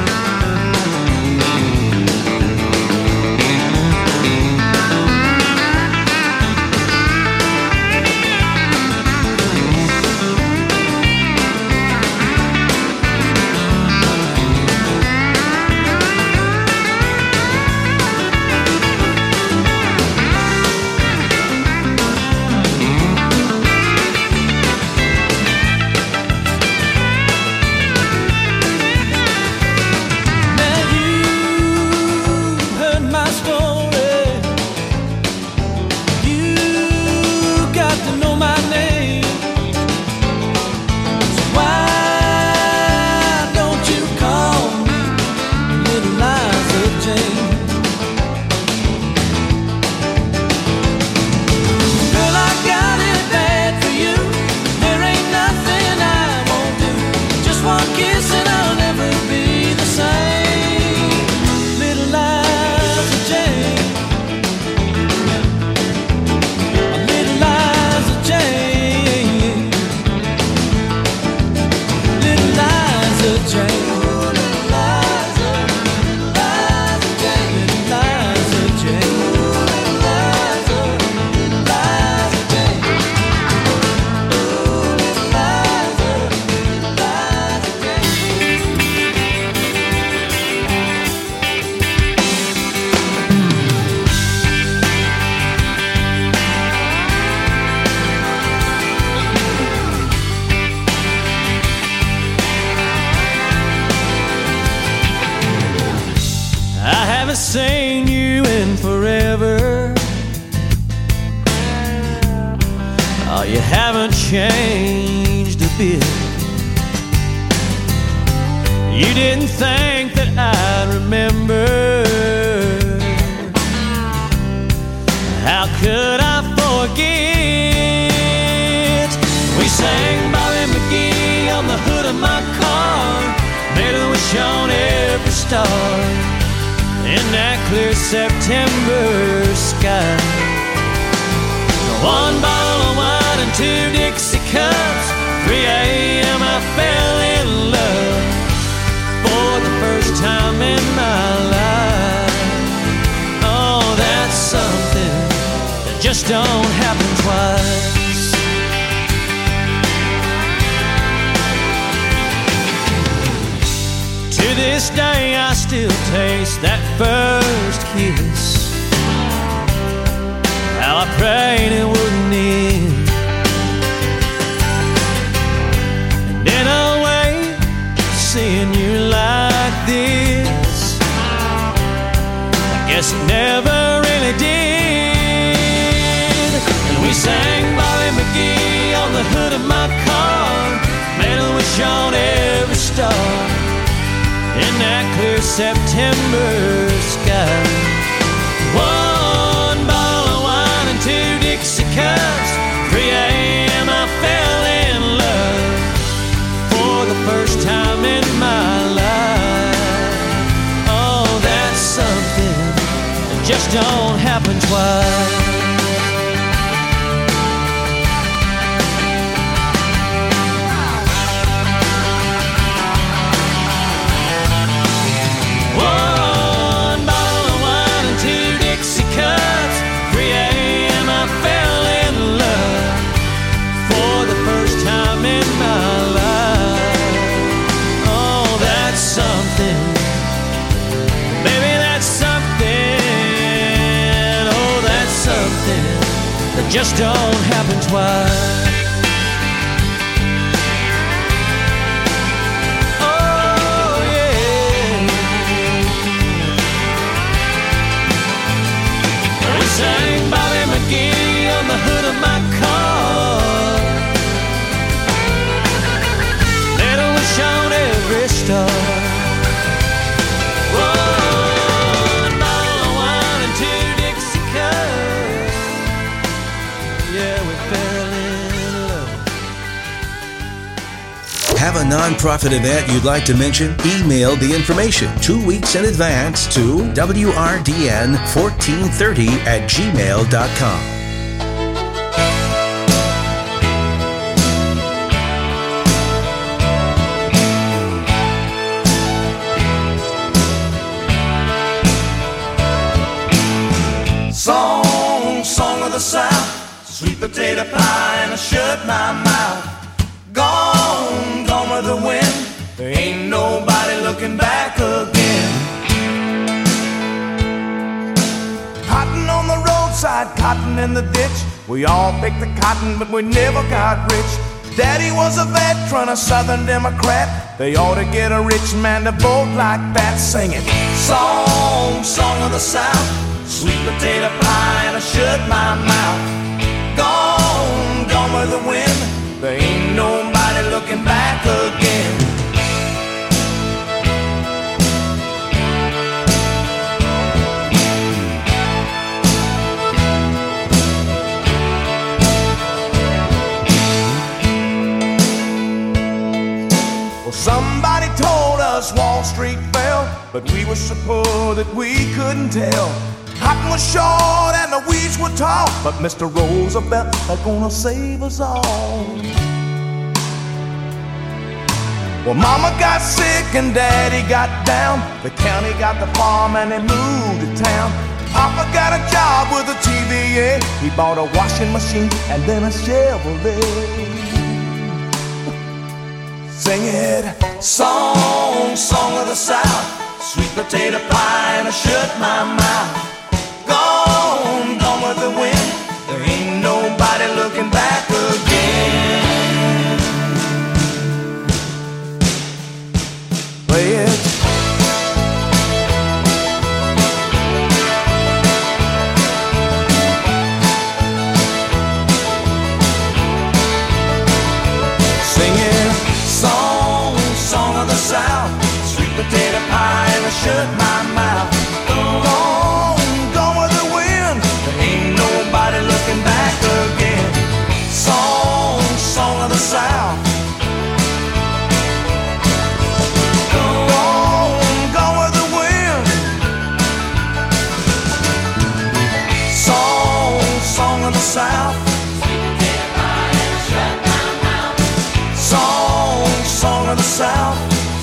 Now you've heard my story. You got to know my name. So why don't you call me Little Liza Jane? Girl, I got it bad for you. There ain't nothing I won't do. Just one kiss and I'll never be the same. Little Liza Jane. Little Liza Jane. Little Liza Jane. Little Liza, Liza Jane. Liza Jane. Liza, Liza Jane. I haven't seen you in forever. Oh, you haven't changed a bit. You didn't think that I'd remember. How could I forget? We sang Bobby McGee on the hood of my car, made a wish on every star in that clear September sky. One bottle of wine and two Dixie cups. three a.m. I fell in love for the first time in my life. Oh, that's something that just don't happen twice. To this day I still taste that first kiss. How I prayed it wouldn't end. And in a way, seeing you like this, I guess it never really did. And we sang Bobby McGee on the hood of my car, made a wish on every star in that clear September sky. One bottle of wine and two Dixie cups. three a.m. I fell in love for the first time in my life. Oh, that's something that just don't happen twice. just don't happen twice. Oh, yeah. We sang Bobby McGee on the hood of my car. Little wish on every star. One bottle of wine and two Dixie cups. Yeah, we fell in love. Have a nonprofit event you'd like to mention? Email the information two weeks in advance to W R D N fourteen thirty at gmail dot com. Song, song of the South, sweet potato pie and I shut my mouth. Gone, gone with the wind, there ain't nobody looking back again. Cotton on the roadside, cotton in the ditch. We all picked the cotton, but we never got rich. Daddy was a veteran, a Southern Democrat. They ought to get a rich man to vote like that, singing song, song of the South, sweet potato pie and I shut my mouth. Gone, gone with the wind, there ain't nobody looking back again. Well, somebody told us Wall Street fell, but we were so poor that we couldn't tell. Cotton was short and the weeds were tall, but Mister Roosevelt is gonna save us all. Well, Mama got sick and Daddy got down. The county got the farm and they moved to town. Papa got a job with a T V A. He bought a washing machine and then a Chevrolet. Sing it, song, song of the South, sweet potato pie and I shut my mouth. Gone, gone with the wind, there ain't nobody looking back again. Play it. Singing song, song of the South, sweet potato pie and I shut my mouth. Gone, gone with the wind, there ain't nobody looking back again. Song, song of the South. Gone, gone with the wind. Song, song of the South. Song, song of the South.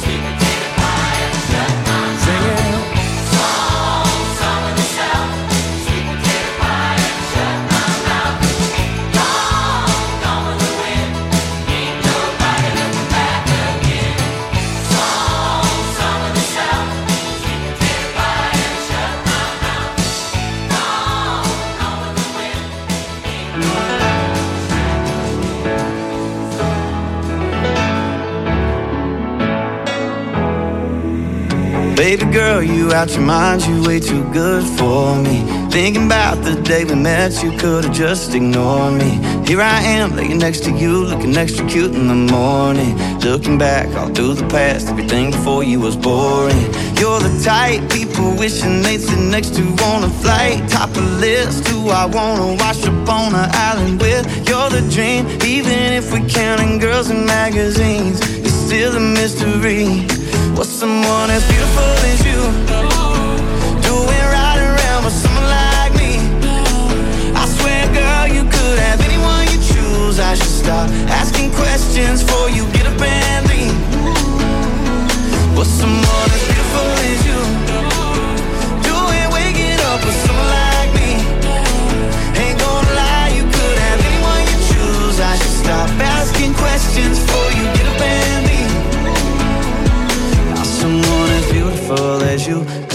Baby girl, you out your mind, you way too good for me. Thinking about the day we met, you could've just ignored me. Here I am, laying next to you, looking extra cute in the morning. Looking back all through the past, everything before you was boring. You're the type people wishing they'd sit next to on a flight. Top of the list, who I wanna wash up on an island with. You're the dream, even if we're counting girls in magazines. You're still a mystery. What's someone as beautiful as you doing right around with someone like me? I swear, girl, you could have anyone you choose. I should stop asking questions before you get up and leave. What's someone as beautiful as you doing waking up with someone like me? Ain't gonna lie, you could have anyone you choose. I should stop asking questions before you get up and leave. Someone as beautiful as you could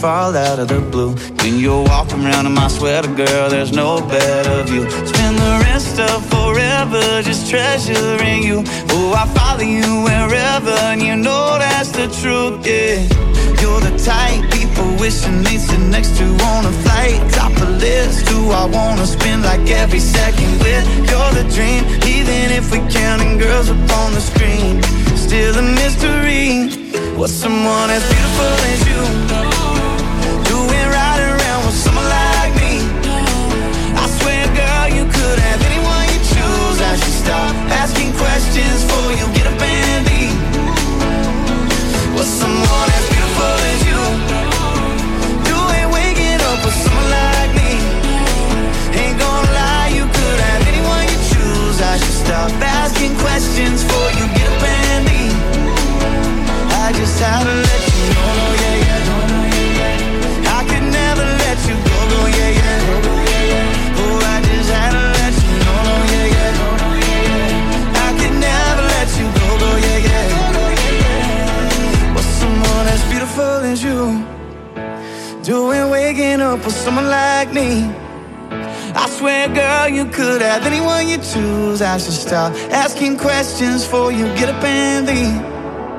fall out of the blue. When you're walking around in my sweater, girl, there's no better view. Spend the rest of forever just treasuring you. Oh, I follow you wherever, and you know that's the truth, yeah. You're the type people wishing they'd sit next to on a flight. Top the list, who I wanna spend like every second with. You're the dream, even if we're counting girls up on the screen. Still a mystery, what's someone as beautiful as you doing right around with someone like me? I swear, girl, you could have anyone you choose. I should stop asking questions for you, get up and leave. What's someone as beautiful as you doing waking up with someone like me? Ain't gonna lie, you could have anyone you choose. I should stop asking questions for you, get up and leave. I just had to let you know, yeah, yeah. I could never let you go, go, yeah, yeah. Oh, I just had to let you know, yeah, yeah. I could never let you go, go, yeah, yeah. What's someone as beautiful as you doing waking up with someone like me? I swear, girl, you could have anyone you choose. I should stop asking questions for you, get up and leave.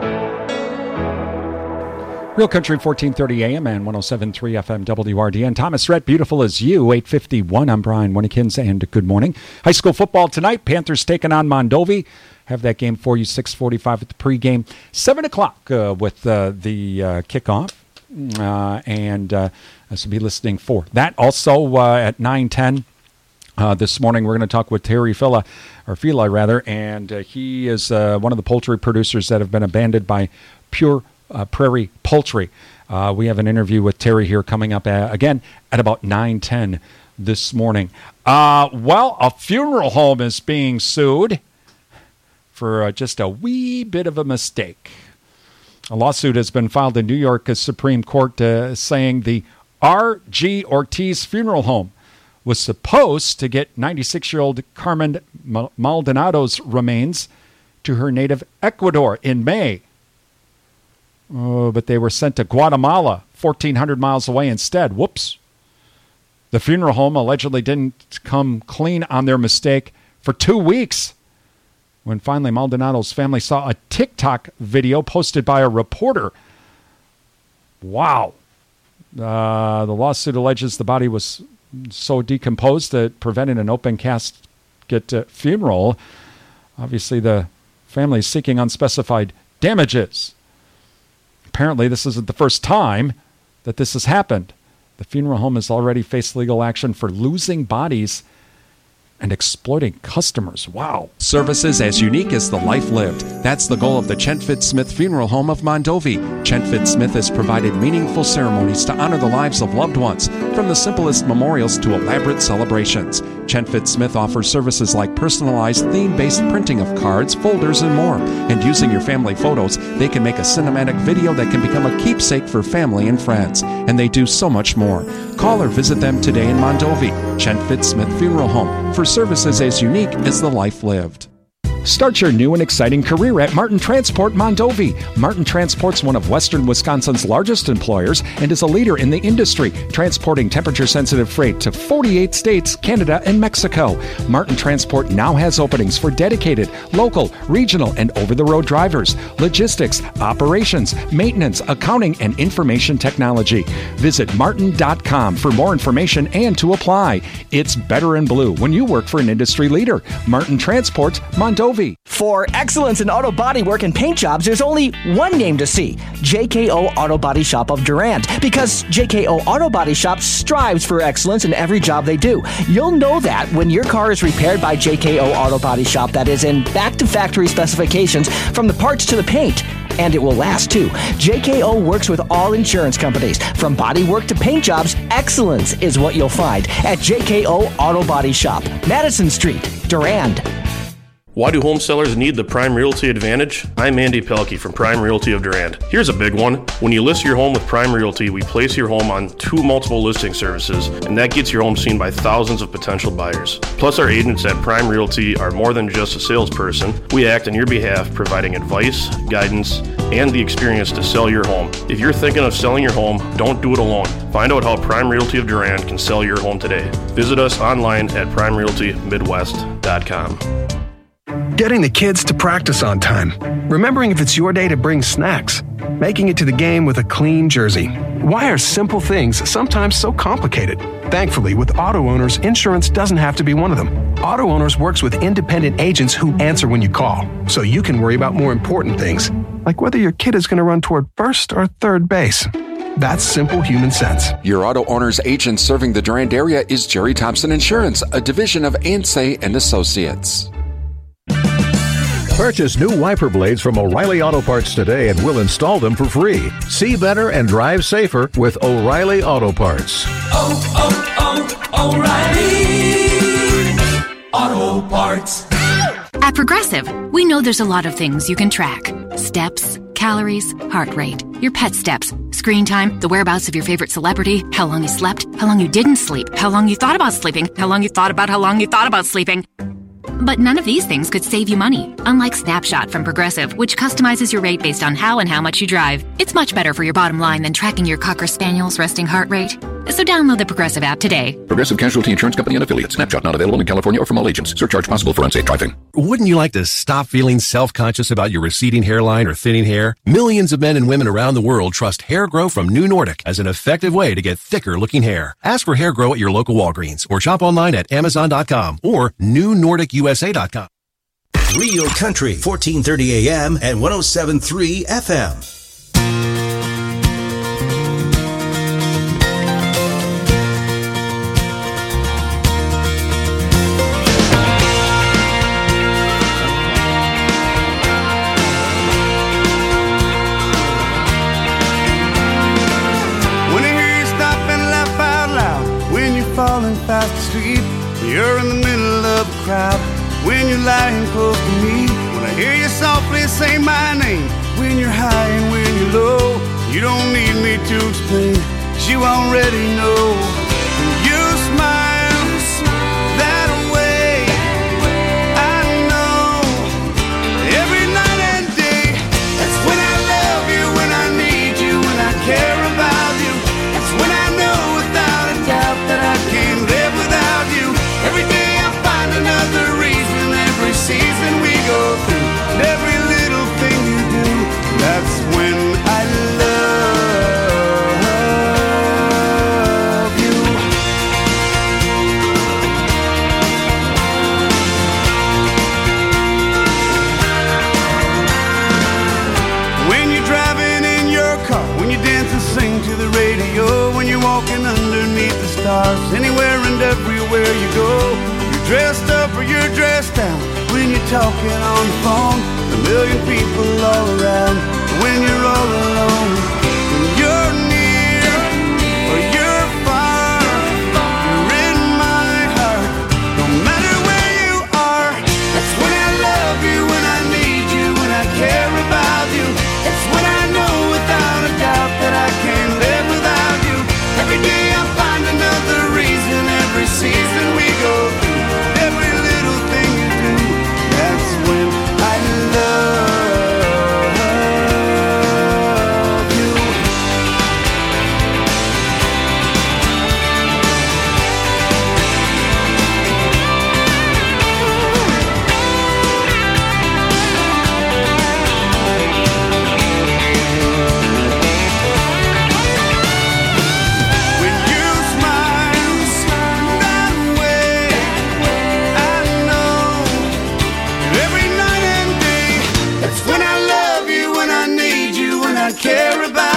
Real Country fourteen thirty A M and one oh seven point three F M W R D N. Thomas Rhett, Beautiful as You, eight fifty-one. I'm Brian Winnekins, and good morning. High school football tonight. Panthers taking on Mondovi. Have that game for you, six forty-five at the pregame. seven o'clock uh, with uh, the uh, kickoff. Uh, and uh, this will be listening for that. Also uh, at nine ten uh, this morning, we're going to talk with Terry Fila, or Fila rather, and uh, he is uh, one of the poultry producers that have been abandoned by Pure Uh, Prairie Poultry. Uh, we have an interview with Terry here coming up uh, again at about nine ten this morning. Uh, well, a funeral home is being sued for uh, just a wee bit of a mistake. A lawsuit has been filed in New York Supreme Court uh, saying the R G Ortiz Funeral Home was supposed to get ninety-six-year-old Carmen Maldonado's remains to her native Ecuador in May. Oh, but they were sent to Guatemala, fourteen hundred miles away instead. Whoops. The funeral home allegedly didn't come clean on their mistake for two weeks. When finally Maldonado's family saw a TikTok video posted by a reporter. Wow. Uh, the lawsuit alleges the body was so decomposed that it prevented an open casket uh, funeral. Obviously, the family is seeking unspecified damages. Apparently, this isn't the first time that this has happened. The funeral home has already faced legal action for losing bodies and exploiting customers. Wow. Services as unique as the life lived. That's the goal of the Chentfit Smith Funeral Home of Mondovi. Chentfit Smith has provided meaningful ceremonies to honor the lives of loved ones, from the simplest memorials to elaborate celebrations. Chentfit Smith offers services like personalized theme-based printing of cards, folders, and more. And using your family photos, they can make a cinematic video that can become a keepsake for family and friends. And they do so much more. Call or visit them today in Mondovi. Chentfit Smith Funeral Home, for services as unique as the life lived. Start your new and exciting career at Martin Transport Mondovi. Martin Transport's one of Western Wisconsin's largest employers and is a leader in the industry, transporting temperature-sensitive freight to forty-eight states, Canada, and Mexico. Martin Transport now has openings for dedicated, local, regional, and over-the-road drivers, logistics, operations, maintenance, accounting, and information technology. Visit martin dot com for more information and to apply. It's better in blue when you work for an industry leader. Martin Transport Mondovi. For excellence in auto body work and paint jobs, there's only one name to see: J K O Auto Body Shop of Durand. Because J K O Auto Body Shop strives for excellence in every job they do. You'll know that when your car is repaired by J K O Auto Body Shop, that is in back-to-factory specifications from the parts to the paint. And it will last, too. J K O works with all insurance companies. From body work to paint jobs, excellence is what you'll find at J K O Auto Body Shop, Madison Street, Durand. Why do home sellers need the Prime Realty Advantage? I'm Andy Pelkey from Prime Realty of Durand. Here's a big one. When you list your home with Prime Realty, we place your home on two multiple listing services, and that gets your home seen by thousands of potential buyers. Plus, our agents at Prime Realty are more than just a salesperson. We act on your behalf, providing advice, guidance, and the experience to sell your home. If you're thinking of selling your home, don't do it alone. Find out how Prime Realty of Durand can sell your home today. Visit us online at prime realty midwest dot com. Getting the kids to practice on time. Remembering if it's your day to bring snacks. Making it to the game with a clean jersey. Why are simple things sometimes so complicated? Thankfully, with Auto Owners, insurance doesn't have to be one of them. Auto Owners works with independent agents who answer when you call, so you can worry about more important things, like whether your kid is going to run toward first or third base. That's simple human sense. Your Auto Owners agent serving the Durand area is Jerry Thompson Insurance, a division of Ansay and Associates. Purchase new wiper blades from O'Reilly Auto Parts today and we'll install them for free. See better and drive safer with O'Reilly Auto Parts. Oh, oh, oh, O'Reilly Auto Parts. At Progressive, we know there's a lot of things you can track. Steps, calories, heart rate, your pet steps, screen time, the whereabouts of your favorite celebrity, how long you slept, how long you didn't sleep, how long you thought about sleeping, how long you thought about how long you thought about sleeping. But none of these things could save you money, unlike Snapshot from Progressive, which customizes your rate based on how and how much you drive. It's much better for your bottom line than tracking your Cocker Spaniel's resting heart rate. So download the Progressive app today. Progressive Casualty Insurance Company and Affiliates. Snapshot not available in California or from all agents. Surcharge possible for unsafe driving. Wouldn't you like to stop feeling self-conscious about your receding hairline or thinning hair? Millions of men and women around the world trust Hair Grow from New Nordic as an effective way to get thicker-looking hair. Ask for Hair Grow at your local Walgreens or shop online at amazon dot com or new nordic u s a dot com. Real Country, fourteen thirty A M and one oh seven point three F M. Falling fast asleep, you're in the middle of a crowd. When you're lying close to me, when I hear you softly say my name. When you're high and when you're low, you don't need me to explain, 'cause you already know. When you smile that way, I know every night and day. That's when I love you, when I need you, when I care about you. That's when I know without a doubt that I can't live without you. Every day I find another reason, every season we go through, and every little thing you do, that's when I love you. When you're driving in your car, when you dance and sing to the radio, when you're walking underneath the stars, anywhere and everywhere you go, you're dressed up or you're dressed down, when you're talking on the phone, a million people all around, when you're all alone, when you're near or you're far, you're in my heart, no matter where you are. That's when I love you, when I need you, when I care about you. It's when I know without a doubt that I can't live without you. Every day I find another reason, every season we go through, every little thing you do, that's when I love you. When you smile that way, I know every night and day. That's when I love you, when I need you, when I care about